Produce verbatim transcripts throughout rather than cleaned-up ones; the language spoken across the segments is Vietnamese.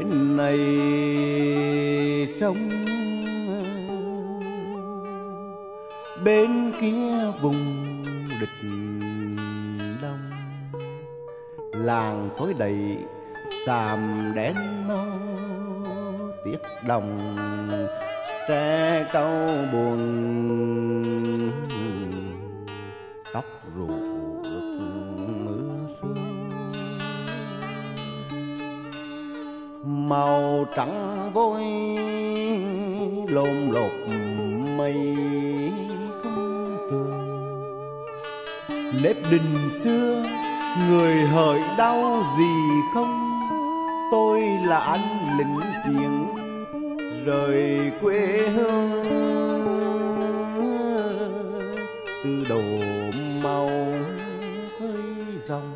bên này sông, bên kia vùng địch đông. Làng tối đầy xàm đen nâu tiếc đồng, tre cau buồn tóc rủ ướt mưa sương. Màu trắng vôi lồm lột mây không tường. Nếp đình xưa người hỡi đau gì không, tôi là anh lính chiến rời quê hương. Từ đồ màu khơi dòng,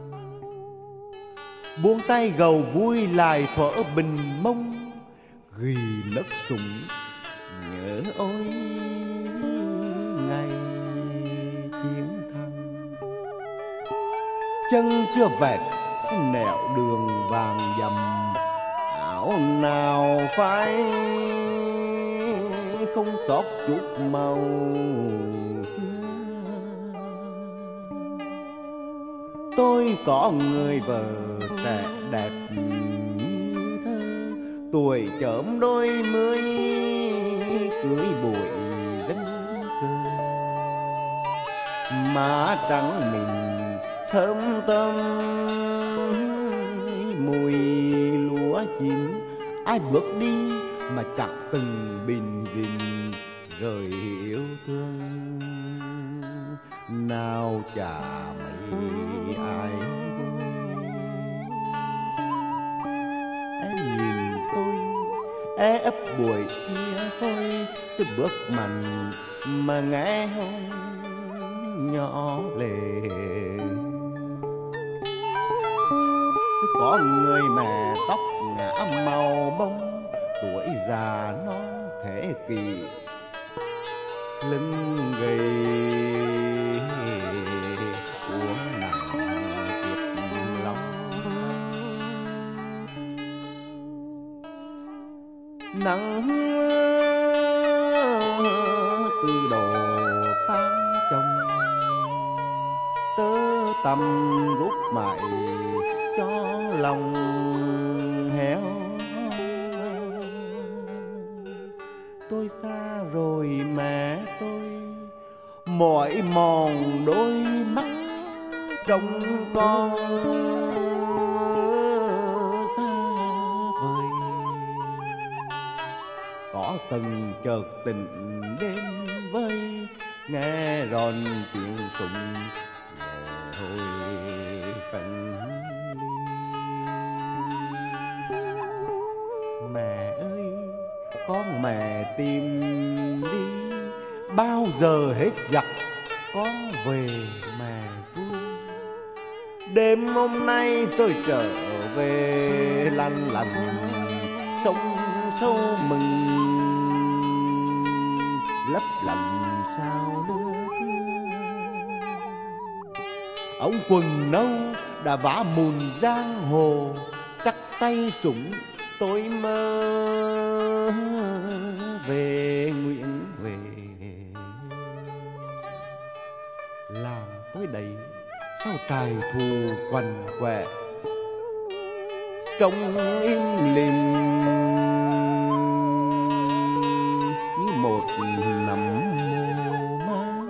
buông tay gầu vui lại thuở bình mông. Ghi nấc súng nhớ ôi ngày chiến thắng. Chân chưa vẹt nẻo đường vàng dầm, áo nào phai không xót chút màu xưa. Tôi có người vợ trẻ đẹp như thơ, tuổi chớm đôi mươi cưới bụi đánh cờ. Má trắng mình thơm thơm mùi lúa chín. Ai bước đi mà chẳng từng bình rình rời yêu thương. Nào chả mấy ai vui. Em nhìn tôi é ấp buổi kia thôi, tôi bước mạnh mà nghe hôn nhỏ lệ. Tôi có người mẹ tóc ngã màu bông, tuổi già non thế kỷ lưng gầy uống nặng tiếc lòng. Nắng từ đầu tan trong, tơ tầm rút mãi cho lòng héo. Tôi xa rồi mẹ tôi, mỏi mòn đôi mắt trông con xa vời. Có từng chợt tình đêm vơi, nghe ròn tiếng súng hồi phận ly. Mẹ ơi con mẹ tìm đi, bao giờ hết giặc con về mẹ vui. Đêm hôm nay tôi trở về lăn lành sông sâu mừng, lấp lạnh sao đưa thương. Ống quần nâu đã vã mùn giang hồ, chắc tay súng tôi mơ về nguyện về. Làng tối đầy sao trài thù quằn quẹ, trông im lìm như một nắm mồ má.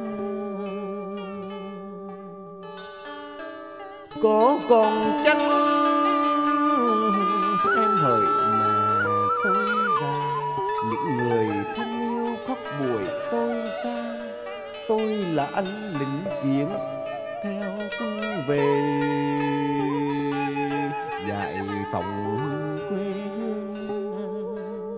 Có còn chăng em hỡi mà tôi ra, những người thân yêu khóc buổi tôi xa. Tôi là anh lính chiến theo quân về giải phóng quê hương.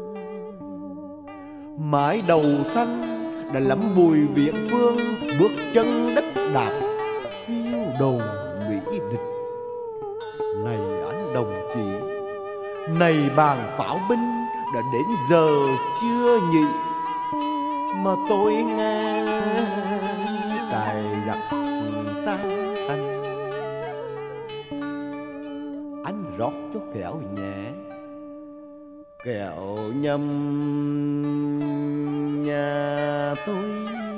Mái đầu xanh đã lắm bùi viễn phương, bước chân đất đạp phiêu đầu mỹ địch. Này anh đồng chí, này bàn pháo binh, đã đến giờ chưa nhỉ mà tôi nghe cài giặc tan tanh. Anh rót cho khéo nhẹ kẹo nhâm nhà tôi